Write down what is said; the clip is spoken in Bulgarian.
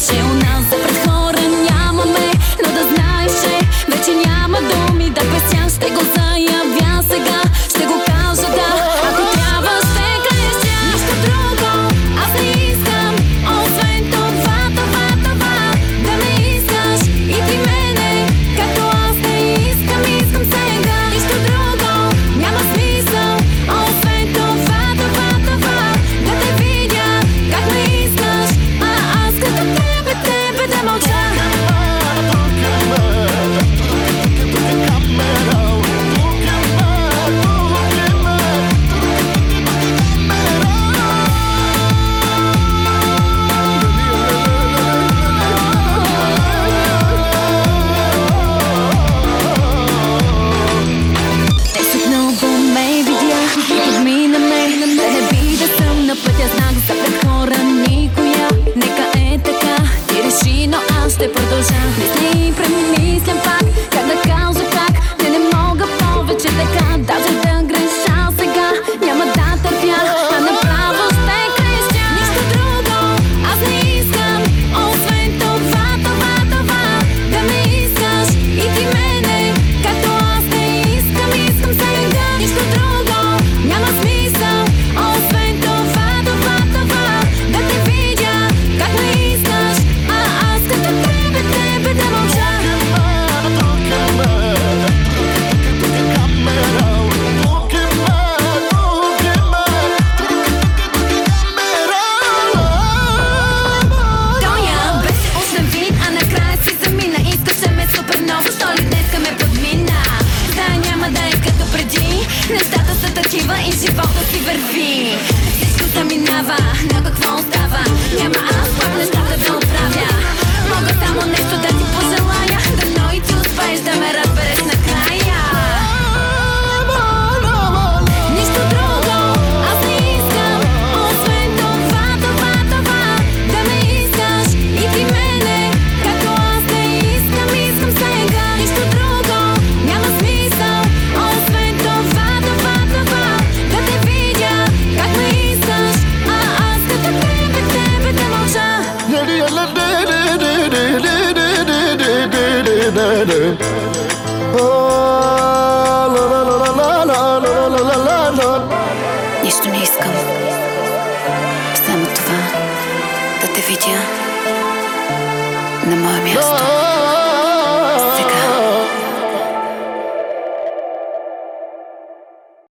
Пише у нас за пред хора нямаме, но да знаеш, че вече няма думи да песня. Ще го заявя сега, ще го кажа да. Ако трябва ще крещя нищо друго, аз не искам, освен това, да ме искаш и ти мене, както аз не искам сега. Нищо друго няма смисъл, освен това, да те видя как ме искаш, а аз като тебе да мълча. Ще продължа, мисли и премислям пак, как да кажа как, не мога повече така, даже да греша сега, няма да търпя, а направо ще крещя. Нищо друго аз не искам, освен това, да ме искаш и ти мене, както аз не искам сега. Нищо друго няма смисъл, освен това, да те видя как ме искаш, а аз като тебе да мълча. Тоя беше устен вид, а накрая си замина. Искаше ме супер много, що ли днеска ме подмина. Да, няма да е като преди, нещата са такива и живота си върви. Всичко заминава, но какво остава? Няма аз пак нещата да оправя. Мога само нещо да ти пожелая, дано и ти успееш да ме разбереш накрая. Нищо друго аз не искам, освен това, да ме искаш и ти мене, както аз не искам сега. Нищо друго няма смисъл, освен това, да те видя как ме искаш, а аз като тебе да мълча. Нищо не искам, само това, да те видя.